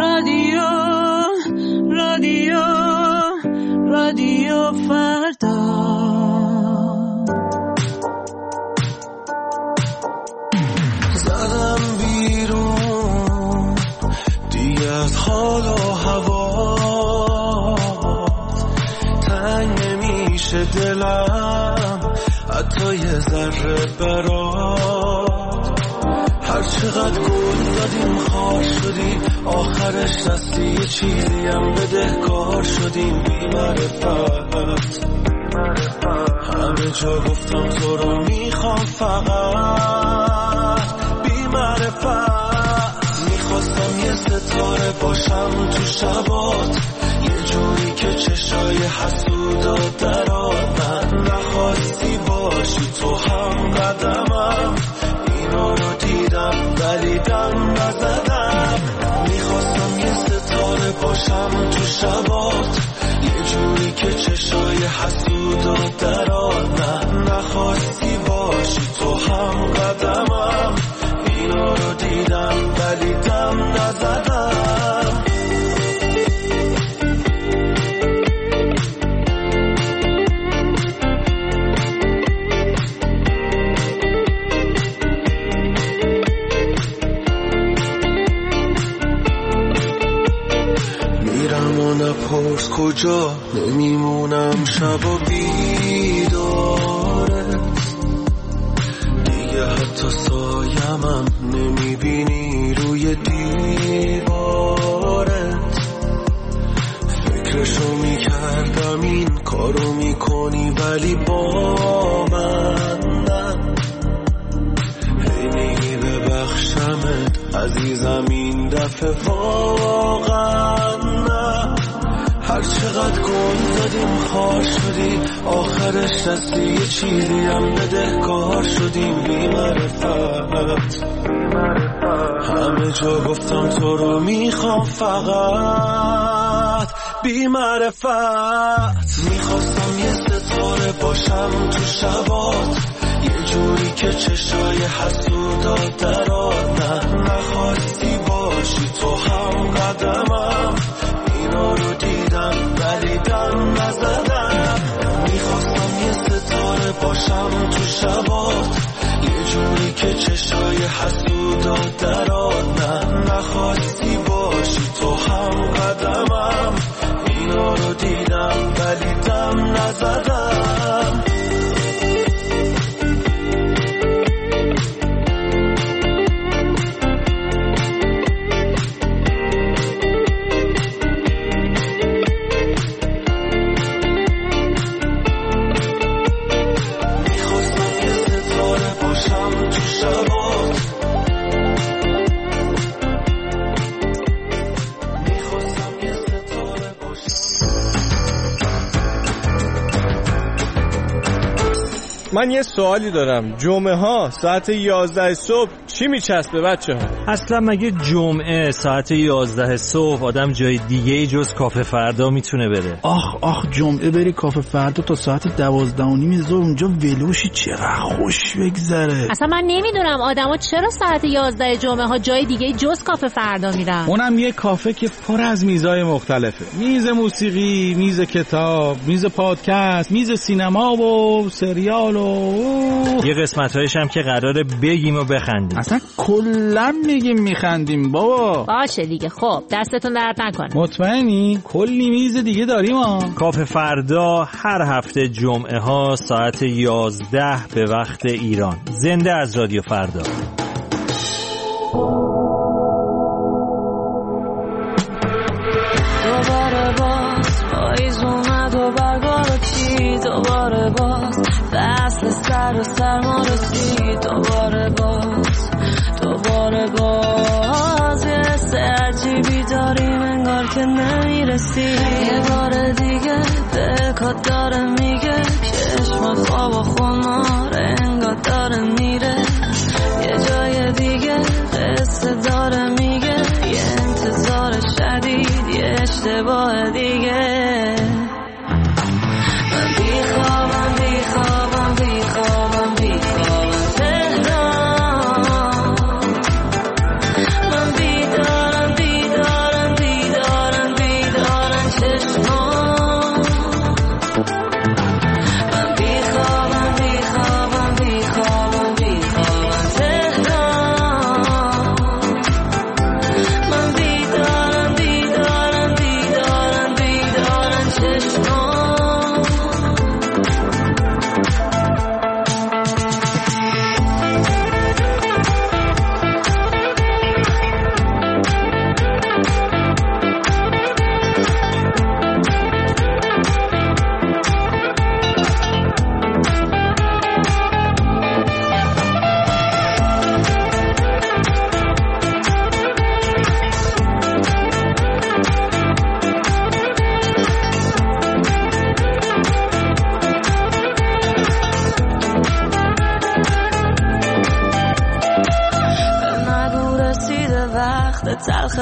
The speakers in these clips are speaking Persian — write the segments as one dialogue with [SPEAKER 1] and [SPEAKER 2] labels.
[SPEAKER 1] رادیو فردا.
[SPEAKER 2] زدم بیرون دیگه از حال و هوا، تنگ نمیشه دلم حتی یه ذره برات. هر چقدر گل زدیم خار شدیم، آخرش رستی یه چیزی هم بدهکار شدیم. بی معرفت همه جا گفتم تو رو میخوام، فقط بی معرفت میخواستم یه ستاره باشم تو شبات، یه جوری که چشای حسودا درات. نخواستی باشی تو هم قدمم، اینا رو دیدم ولی دم نزدم. میخواستم یه ستاره باشم تو شبات، یه جوری که چشای حسودا درات. نخواستی باشی تو هم قدمم، اینا رو دیدم ولی دم نزدم. میرم و نپرس کجا، نمیمونم شب و بیدارت. دیگه حتی سایمم نمیبینی روی دیوارت. فکرشو میکردم این کارو میکنی ولی با من نه. هی میگی ببخشمت عزیزم این دفعه واقعا نه. هر چقدر گل زدیم خار شدیم، آخرش رستی یه چیزی هم بدهکار شدیم. بی معرفت همه جا گفتم تو رو میخوام، فقط بی معرفت میخواستم یه ستاره باشم تو شبات، یه جوری که چشای حسودا درات. نخواستی باشی تو هم قدمم، اینا رو دیدم ولی دم نزدم. میخواستم یه ستاره باشم تو شبات، یه جوری که چشای حسودا درات. نخواستی باشی تو هم قدمم، اینا رو دیدم ولی دم نزدم.
[SPEAKER 3] من یه سوالی دارم، جمعه ها ساعت 11 صبح چی میچسبه بچه ها؟
[SPEAKER 4] اصلا مگه جمعه ساعت 11 صبح آدم جای دیگه جز کافه فردا میتونه بره؟
[SPEAKER 5] آخ جمعه بری کافه فردا تا ساعت 12:30 ظهر اونجا ولوشی، چقدر خوش بگذره.
[SPEAKER 6] اصلا من نمیدونم آدما چرا ساعت 11 جمعه ها جای دیگه جز کافه فردا میرن.
[SPEAKER 5] اونم یه کافه که پر از میزای مختلفه، میز موسیقی، میز کتاب، میز پادکست، میز سینما و سریال و
[SPEAKER 4] یه قسمت‌هایش هم که قراره بگیم و بخندیم.
[SPEAKER 5] اصلا کلا میگیم میخندیم بابا.
[SPEAKER 6] باشه دیگه، خب دستتون درد نکنه.
[SPEAKER 5] مطمئنی؟ کلی میز دیگه داریم ها.
[SPEAKER 4] کافه فردا هر هفته جمعه ها ساعت 11 به وقت ایران، زنده از رادیو فردا.
[SPEAKER 1] دوباره باز پاییز اومد و برگا رو چید، دوباره باز فصل سر و سرما رسید، دوباره باز یه حس عجیبی داریم انگار که نمیرسی. یه بار دیگه دلکات داره میگه چشم خواب و خمار انگار داره میره. یه جای دیگه قصه داره میگه یه انتظار شدید، یه اشتباه دیگه. من بیخوابم تهران، من بیدارم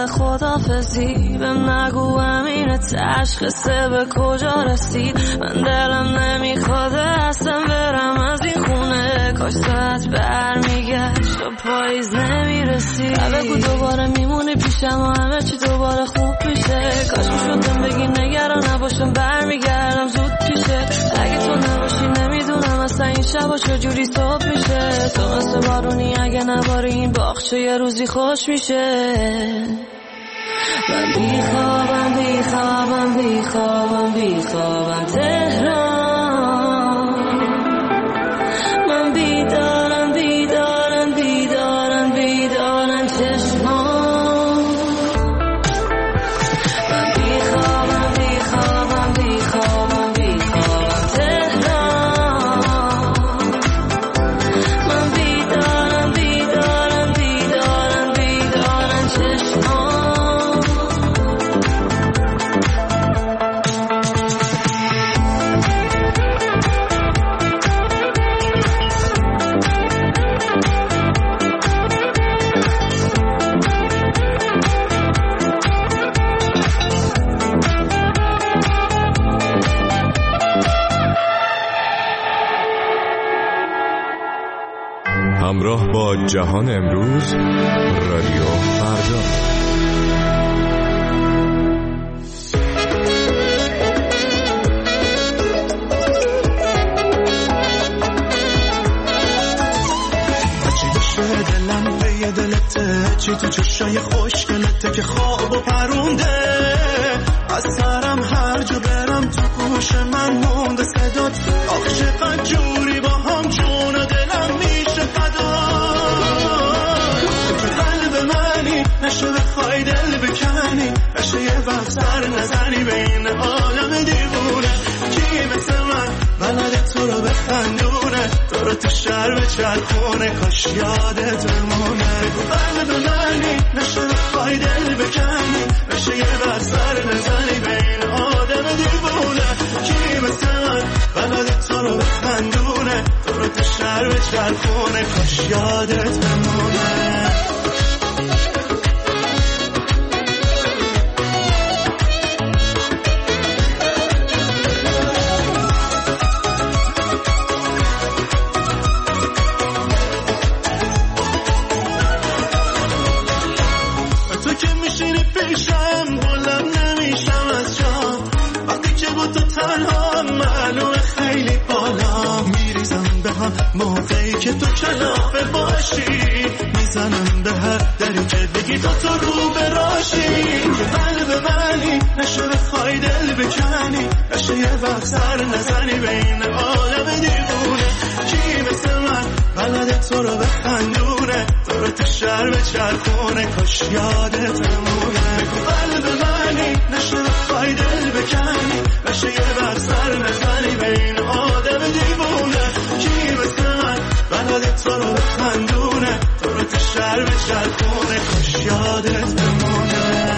[SPEAKER 1] خدافزی بهم نگو امین تشخیصه به کجا رسید. من دلم نمیخواد اصلا برم از این خونه، کاش ساعت برمیگشت و پاییز نمیرسید. بگو دوباره میمونی پیشم و همه چی دوباره خوب میشه. کاش میشدم بگی نگران نباشم برمیگردم زود پیشه. اگه تو نباشی نمیدونم اصلا این شبا چجوری صبح میشه. تو مثل بارونی اگه نباری این باغچه یه روزی خوش میشه. من بیخوابم بیخوابم بیخوابم بیخوابم تهران. من بیدارم بیدارم بیدارم بیدارم چشمان. من بیخوابم بیخوابم بیخوابم بیخوابم تهران. من بیدارم بیدارم بیدارم بیدارم چشمان.
[SPEAKER 2] همراه با جهان امروز، رادیو فردا.
[SPEAKER 7] دلم به یه دلته، چی تو چشای خوشگلته که خواب و پرونده. از سرم هر جا برم تو گوش من مونده صدات. آخ چقدر جوری با هم جون و دلم میشه فدا. تو قلب منی نشه بخوای دل بکنی، نشه یه وقت سر نزنی بین آدم دیوونه. کی مثل من بلده تو رو بخندونه، تو رو تو شهر به چرخونه، کاش یادت بمونه. تو قلب منی نشه بخوای دل بکنی، نشه یه وقت سر نزنی بین آدم دیوونه. کی مثل من بلده تو رو بخندونه، تو رو تو شهر به چرخونه، کاش یادت بمونه. موقعی که تو کلافه باشی، میزنم به هر دری که بگی تو رو براشی. که قلب منی نشه بخوای دل بکنی، نشه یه وقت سر نزنی بین آدم دیوونه. کی مثل من بلده تو رو بخندونه، تو رو تو شهر به چرخونه، کاش یادت بمونه. قلب منی نشه بخوای دل بکنی، نشه یه وقت سر نزنی بین آدم دیوونه. کی مثل من بلده تو رو بخندونه، تو رو تو شهر به چرخونه، کاش یادت بمونه.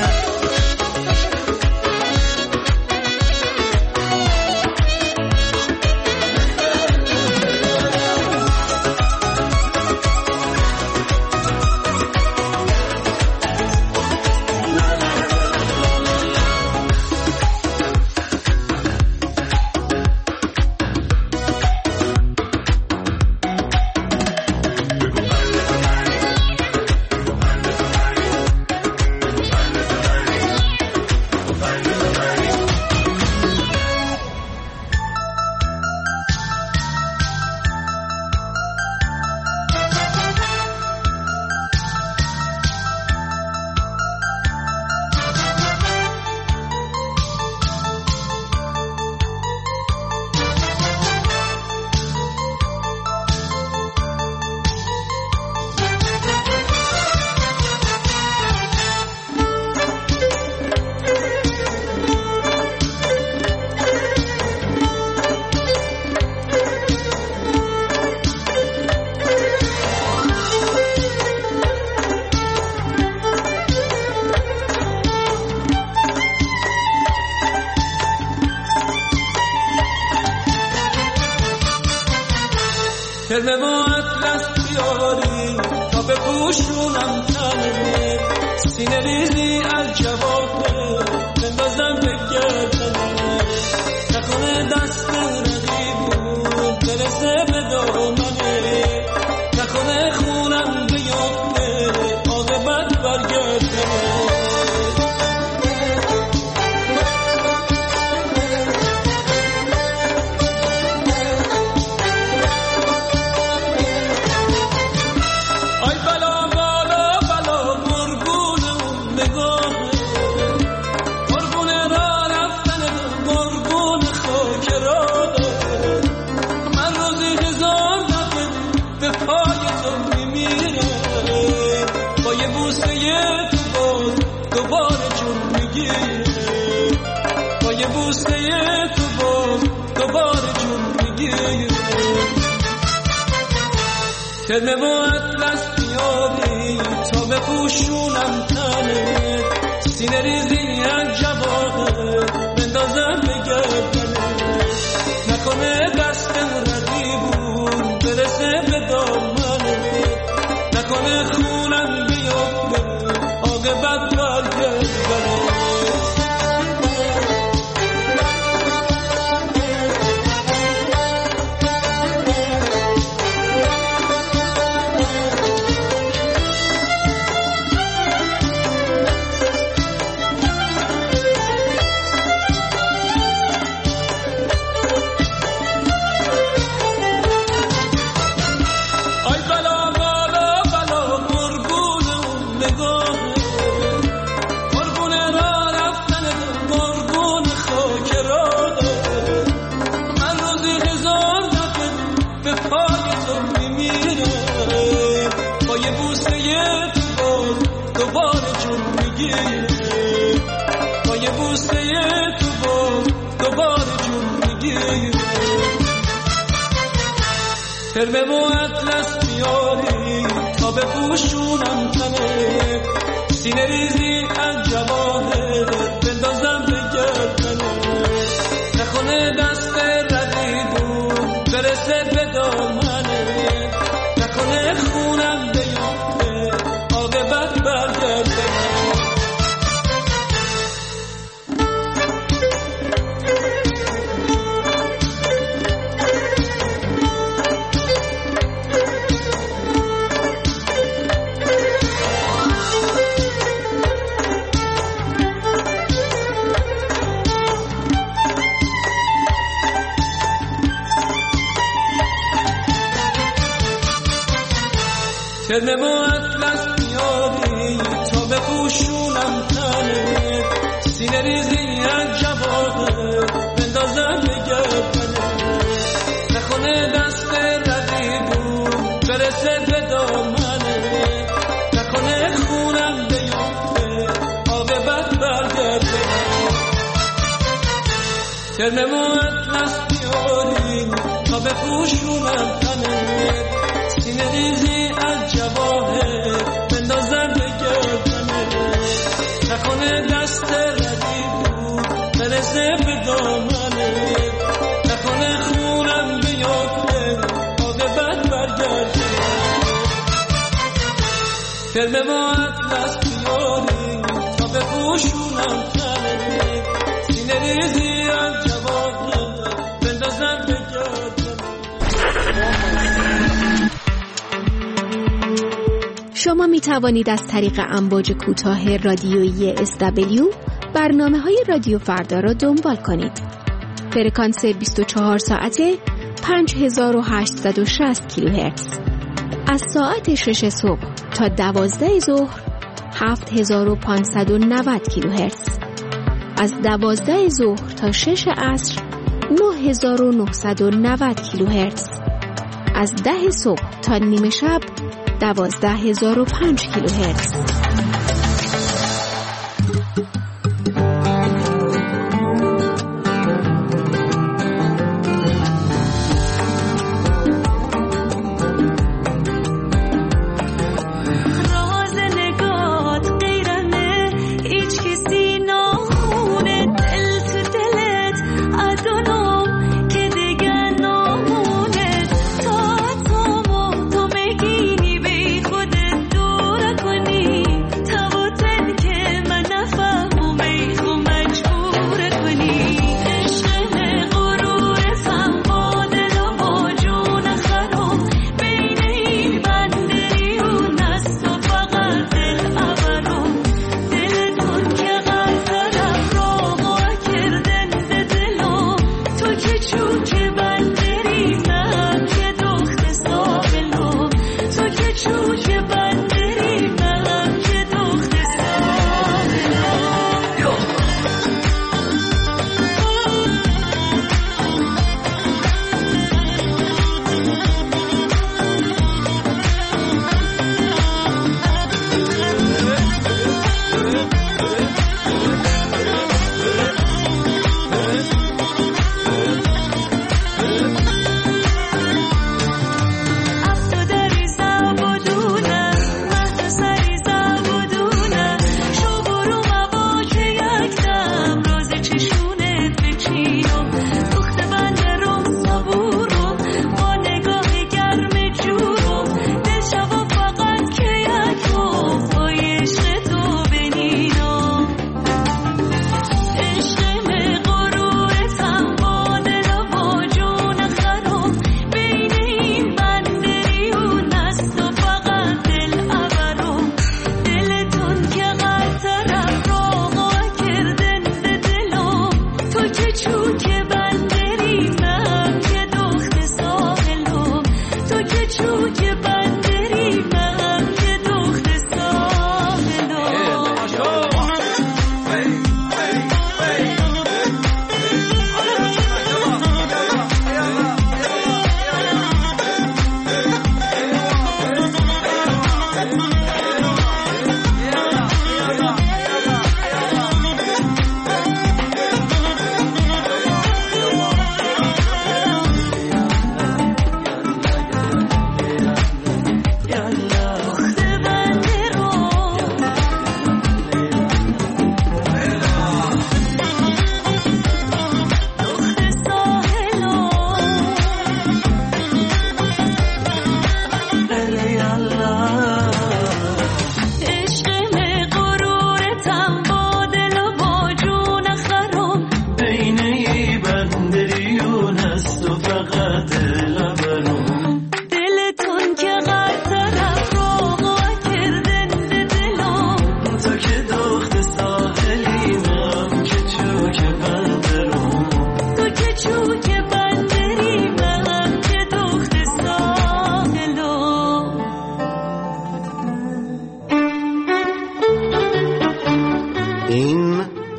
[SPEAKER 8] کلمه و اطلس بیاری تا به گوشونم تنمی، سینه ریزی از جوابه بندازم به گردنه نکنه دست ردیبون برسه به دامنه نکنه خونم بیافته عاقبت برگردنه کرمه و اطلس بیاری تا بپوشونم تنه سینه ریزی از جواهه بندازم به گردنه نکنه دستم ردیبون برسه به دامنه نکنه خونم بیافته عاقبت برگردنه کرمه و اطلس بیاری تا بپوشونم تنه سینه ریزی از جواهه بندازم به گردنه نکنه دست ردیبون برسه به دامنه نکنه خونم بیافته عاقبت برگردنه کرمه و اطلس بیاری تا بپوشونم تنه سینه ریزی از جواهه بندازم به گردنه نکنه دست ردیبون برسه به دامنه نکنه خونم بیافته عاقبت برگردنه کرمه و اطلس بیاری تا بپوشونم تنه سینه ریزی از جواهه بندازم به گردنه نکنه دست ردیبون برسه به دامنه نکنه خونم بیافته عاقبت برگردنه کرمه و اطلس بیاری تا بپوشونم تنه سینه ریزی از جواهه بندازم به گردنه.
[SPEAKER 9] شما می توانید از طریق امواج کوتاه رادیویی SW برنامه‌های رادیو فردا را دنبال کنید. فرکانس 24 ساعته 5860 کیلوهرتز. از ساعت 6 صبح تا 12 ظهر 7590 کیلوهرتز. از 12 ظهر تا 6 عصر 9990 کیلوهرتز. از 10 صبح تا نیمه شب 12005 کیلوهرتز.
[SPEAKER 1] تا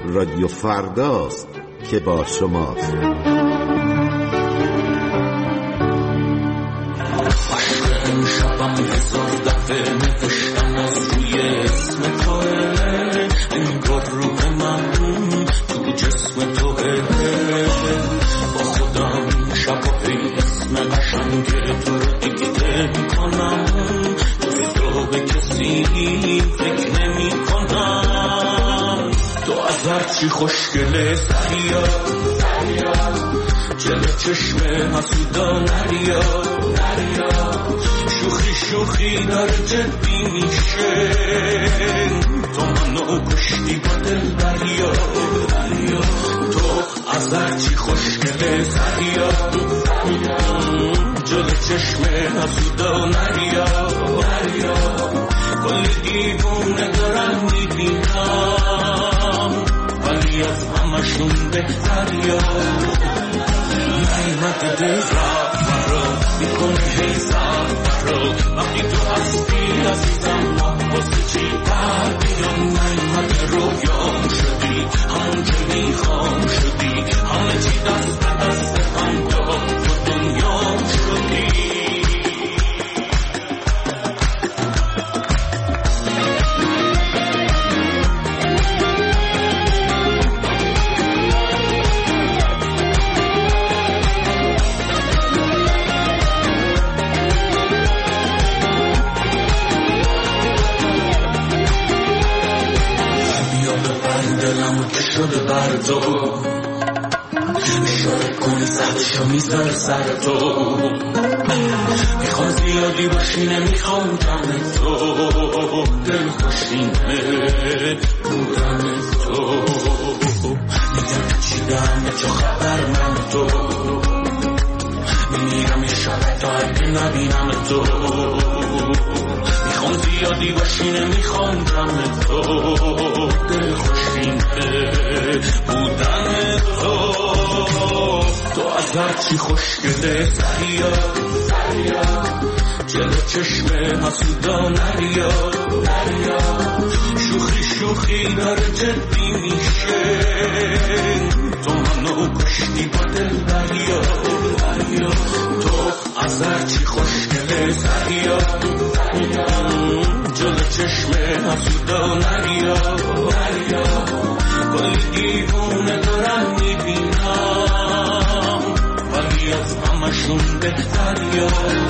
[SPEAKER 10] رادیو فرداست که با شماست.
[SPEAKER 7] امشبم هزار دفعه نوشتم از روی اسم توه، انگار روح من تو جسم توه. با خودم شب و اسم قشنگ تو رو دیگه میکنم، تو به کسی فکر نمی کنم. تو از هرچی خوشگله سریا جلو چشم حسودا نریا، شوخی داره جدی میشه. تو منو کشتی با دل بریا، تو از هرچی خوشگله سریا جلو چشم حسودا نریا. کل دیوونه دارم میبینم، ولی از همشون بهتریا. نیمت دل رفت مرا میکنه حیزم مرا، وقتی تو هستی عزیزم واسه چی در بیام. نیمت رویام شدی، همون که میخوام شدی، همه چی دست به دست هم داد، تو دنیام شدی. شده بر تو اشاره کنی سختشو میذار سر تو. میخوام زیادی باشی نمیخوام جمع تو، دل خوشینه بودن تو. میگم چیدم چه خبر من تو، میمیرم یه شب تا اگه نبینم تو. میخوام زیادی باشی نمیخوام جمع تو، دل خوشینه بودن تو. تو از هرچی خوشگله سریا جلو چشم حسودا نریا. شوخی داره جدی میشه. تو منو کشتی با دل بریا، تو از هرچی خوشگله سریا جلو چشم حسودا نریا. کل دیوونه دارم میبینم، ولی از همشون بهتریا.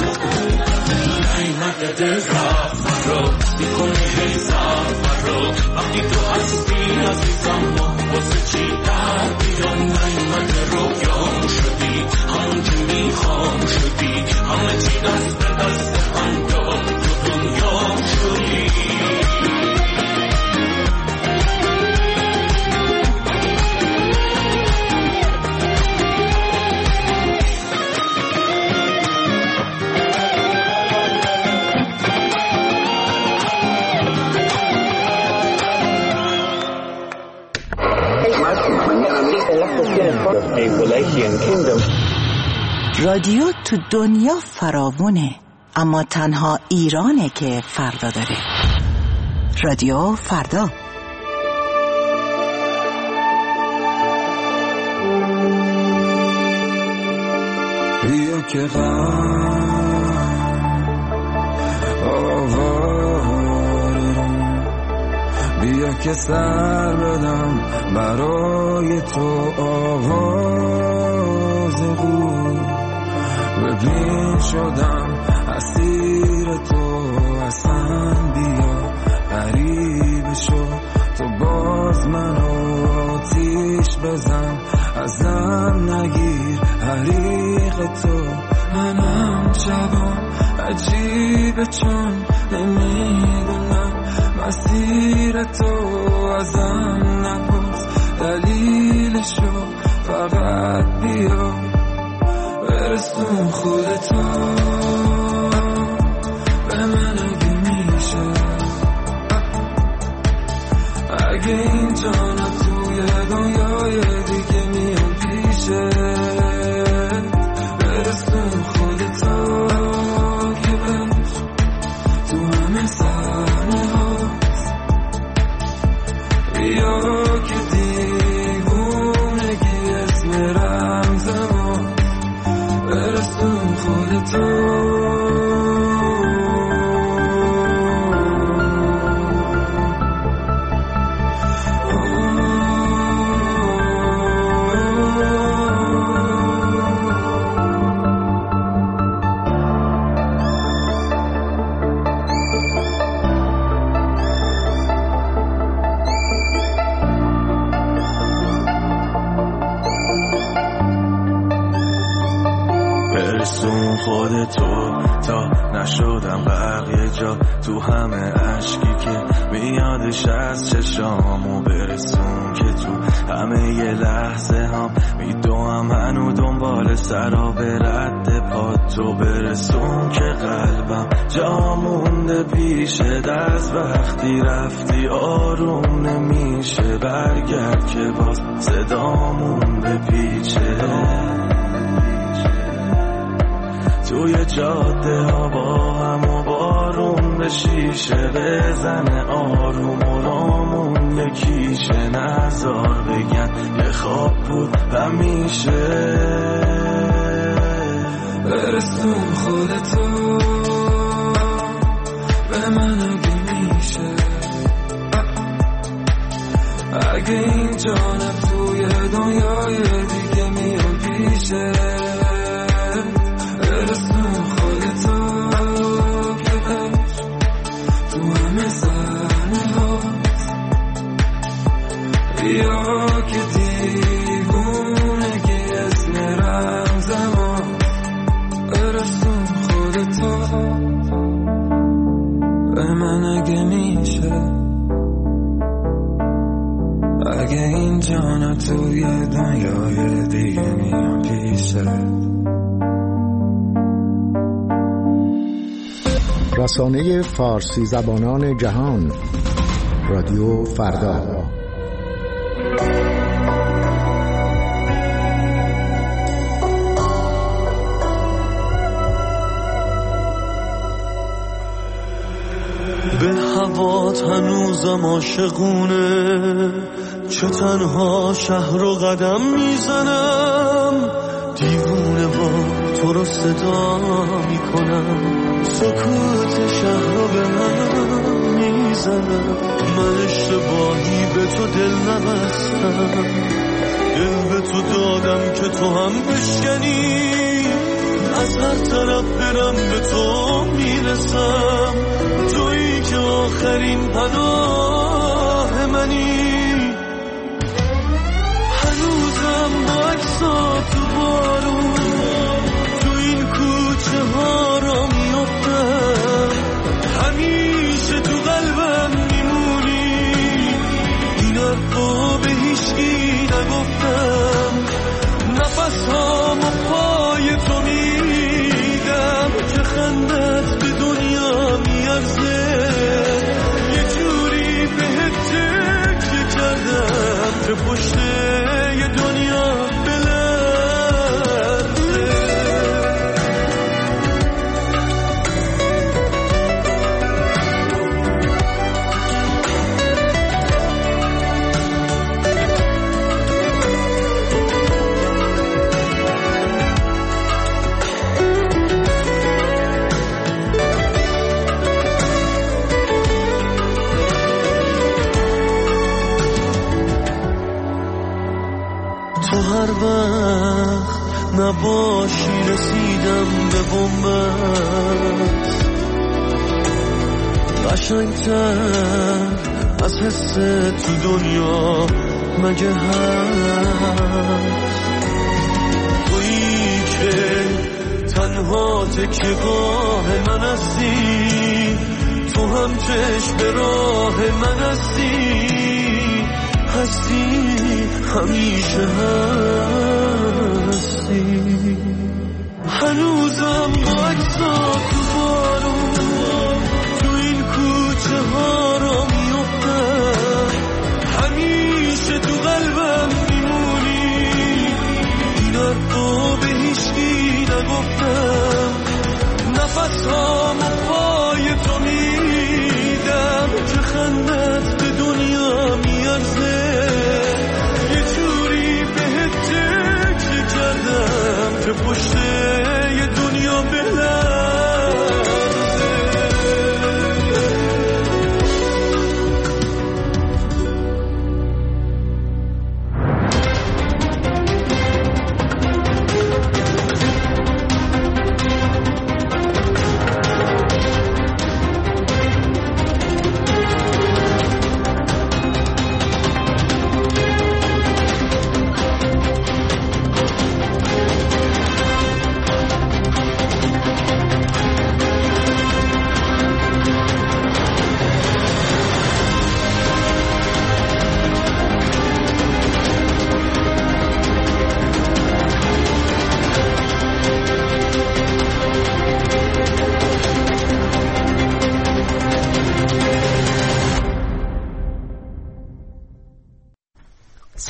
[SPEAKER 7] نیمت دل رفت مرا میکنه حیزم مرا، وقتی تو هستی عزیزم واسه چی در بیام. نیمت رویام شدی، همون که میخوام شدی، همه چی دست به دست هم داد، تو دنیام شدی.
[SPEAKER 11] رادیو تو دنیا فراوونه، اما تنها ایرانه که فردا داره. رادیو فردا.
[SPEAKER 2] بیا که غم آوارم، بیا که سر بدم برای تو آواز بود. ببین شدم اسیر تو، اصلا بیا غریب شو. تو باز منو آتیش بزن، ازم نگیر حریق تو. منم شبام عجیبه چون نمیدونم مسیر تو. ازم نپرس دلیلشو، فقط بیا برسون خودتو به من اگه میشه. اگه این جانا توی دنیای دیگه میام پیشه، برسون خودتو که بش تو همه صحنه هاست. بیا که برسون خودتو تا نشدم بقیه جا تو همه عشقی که میادش از چشامو برسون که تو همه یه لحظه هم میدوم هنو دنبال سراب رد پاتو برسون که قلبم جا مونده پیش دست وقتی رفتی آروم نمیشه برگرد که باز صدامون بپیچه توی جاده ها با هم و بارون به شیشه بزنه آروم و رامون یکیشه نزار بگن یه خواب بود همیشه
[SPEAKER 8] برسون خودتو به من اگه میشه اگه این جانم توی دنیای دیگه میام پیشه برسون خودتو تو همه صحنه هاست بیا که دیوونگی اسم رمزم هاست برسون خودتو به من اگه میشه اگه این جانا توی دنیای دیگه میام پیشه
[SPEAKER 12] رسانه فارسی زبانان جهان رادیو فردا.
[SPEAKER 2] به هوات هنوزم عاشقونه چه تنها شهر و قدم میزنم دیوونه با تو رو صدا میکنم سکوت شهر رو به هم میزنم من اشتباهی به تو دل نبستم دل به تو دادم که تو هم بشکنی از هر طرف برم به تو میرسم تویی که آخرین پناه منی هنوزم با عکسات تو بارون تو این کوچه ها را میافتم همیشه تو قلبم میمونی این حرفا به هیچکی نگفتم نفس هامو پای تو میدم که خندت به دنیا میارزه یه جوری بهت تکیه کردم که پشت یه دنیا هر وقت نباشی رسیدم به بومت قشنگتر از حس تو دنیا مگه هست تویی که تنها تکیه‌گاه من هستی تو هم چشم به راه من هستی همیشه هستی هنوزم با عکسات تو بارون تو این کوچه ها را میافتم همیشه تو قلبم میمونی این حرفا به هیچکی نگفتم نفس هامو